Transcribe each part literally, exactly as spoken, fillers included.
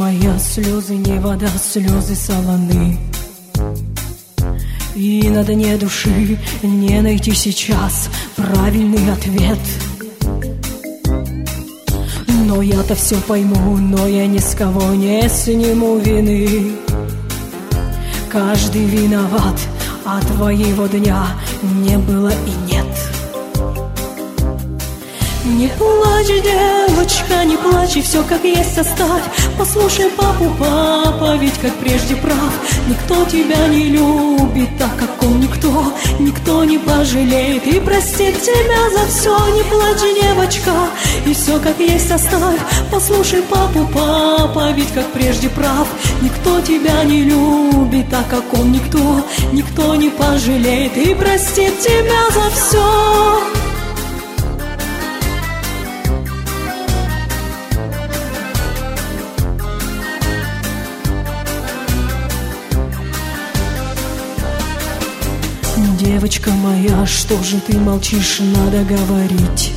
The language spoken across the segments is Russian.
моя, слезы не вода, слезы солоны. И на дне души не найти сейчас правильный ответ. Но я-то все пойму, но я ни с кого не сниму вины. Каждый виноват, а твоего дня не было и нет. Не плачь, девочка, не плачь, и все как есть оставь. Послушай папу, папа, ведь как прежде прав. Никто тебя не любит так, как он, никто, никто не пожалеет и простит тебя за все. Не плачь, девочка, и все как есть оставь. Послушай папу, папа, ведь как прежде прав. Никто тебя не любит так, как он, никто, никто не пожалеет и простит тебя за все. Девочка моя, что же ты молчишь, надо говорить.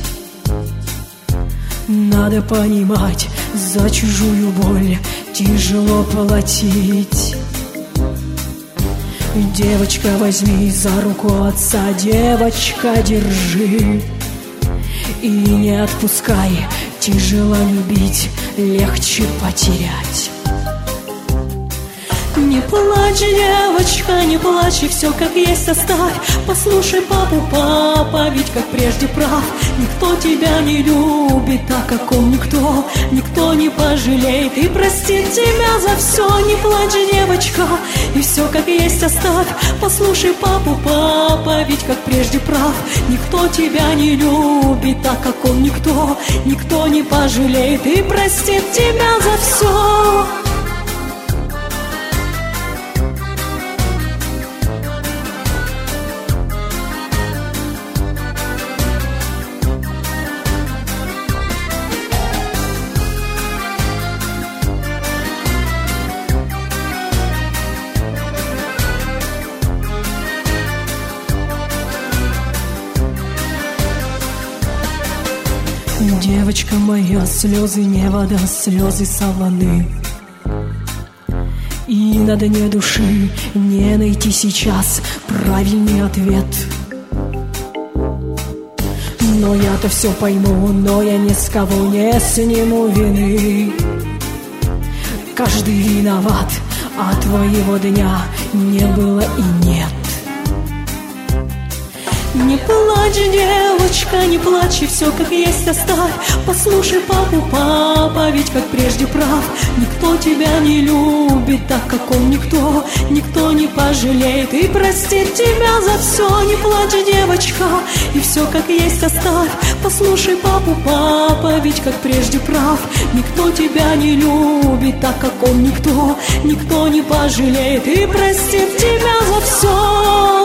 Надо понимать, за чужую боль тяжело платить. Девочка, возьми за руку отца, девочка, держи. И не отпускай, тяжело любить, легче потерять. Не плачь, девочка, не плачь, и все как есть оставь. Послушай папу, папа, ведь как прежде прав. Никто тебя не любит так, как он, никто, никто не пожалеет и простит тебя за все. Не плачь, девочка, и все как есть оставь. Послушай папу, папа, ведь как прежде прав. Никто тебя не любит так, как он, никто, никто не пожалеет и простит тебя за все. Девочка моя, слезы не вода, слезы солоны. И на дне души не найти сейчас правильный ответ. Но я-то все пойму, но я ни с кого не сниму вины. Каждый виноват, а твоего дня не было и нет. Не плачь, девочка, не плачь, и все как есть оставь. Послушай папу, папа, ведь как прежде прав. Никто тебя не любит так, как он, никто, никто не пожалеет и простит тебя за все. Не плачь, девочка, и все как есть оставь. Послушай папу, папа, ведь как прежде прав. Никто тебя не любит так, как он, никто, никто не пожалеет и простит тебя за все.